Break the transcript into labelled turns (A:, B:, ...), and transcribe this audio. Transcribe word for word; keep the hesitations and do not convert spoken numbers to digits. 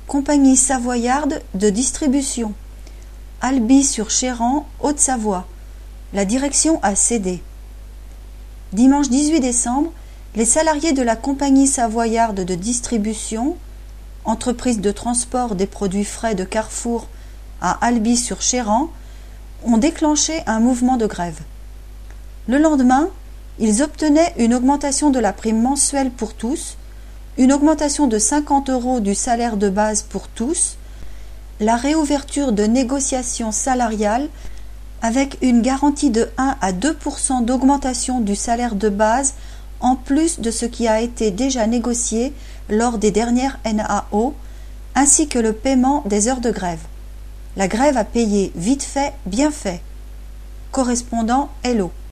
A: Compagnie savoyarde de distribution, Alby-sur-Chéran, Haute-Savoie. La direction a cédé. Dimanche dix-huit décembre, les salariés de la Compagnie savoyarde de distribution, entreprise de transport des produits frais de Carrefour à Alby-sur-Chéran, ont déclenché un mouvement de grève. Le lendemain, ils obtenaient une augmentation de la prime mensuelle pour tous, une augmentation de cinquante euros du salaire de base pour tous, la réouverture de négociations salariales avec une garantie de un à deux pour cent d'augmentation du salaire de base en plus de ce qui a été déjà négocié lors des dernières N A O, ainsi que le paiement des heures de grève. La grève a payé vite fait, bien fait. Correspondant Hello.